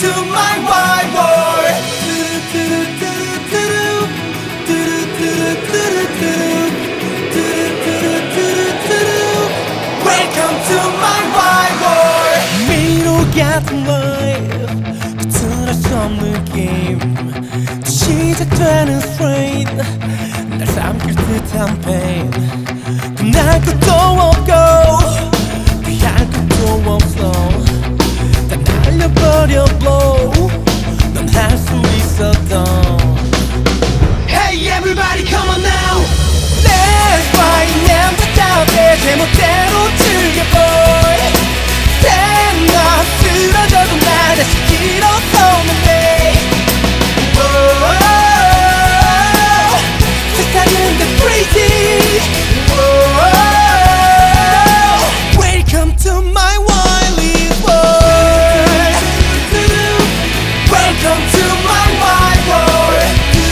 to my wide world. Welcome to my wide world. 미로 같은 life 끝을 알 수 없는 게임 시작되는 strain 날 삼킬 듯한 pain 끝날 것도 없고 피할 것도 없어 다 날려버려 blow 넌 할 수 있었던 Hey everybody come on now. Let's fight now 닿을 때 제멋대로 즐겨 boy Stand up 쓰러져도 날 다시 일어서면 돼 세상은 다 crazy Welcome to my wily world Welcome to my wide world.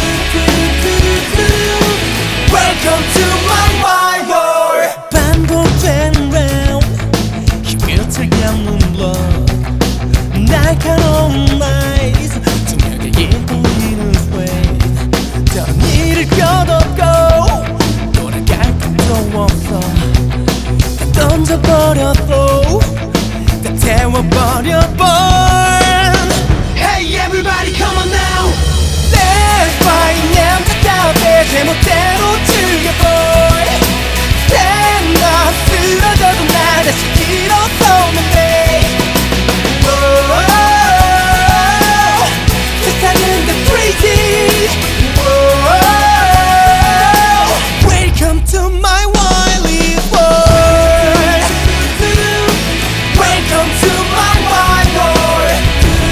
Welcome to my wide world. 반복되는 round 힘을 틀감는 blood 날카로운 lies 중요하게 보이는 sway 다른 일을 껴덮고 돌아갈 것도 없어 다 던져버려도 다 태워버려 burn Hey everybody come on now. Let's fight now 닿을 때 제멋대로 즐겨 boy Stand up 쓰러져도 날 다시 일어서면 돼 세상은 다 crazy Welcome to my wily world Welcome to my wide world.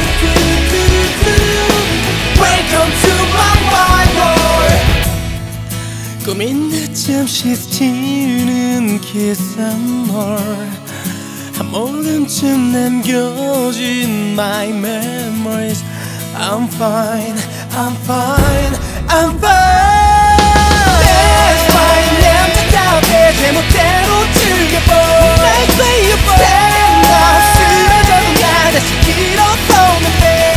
Welcome to my wide world. 꿈인 듯 잠시 스치는 kiss and more 한 모금쯤 남겨진 my memories I'm fine, I'm fine, I'm fine Let's fight now 닿을 때 제멋대로 즐겨보 Let's play your ball Stand up 쓰러져도 날 다시 일어서면 돼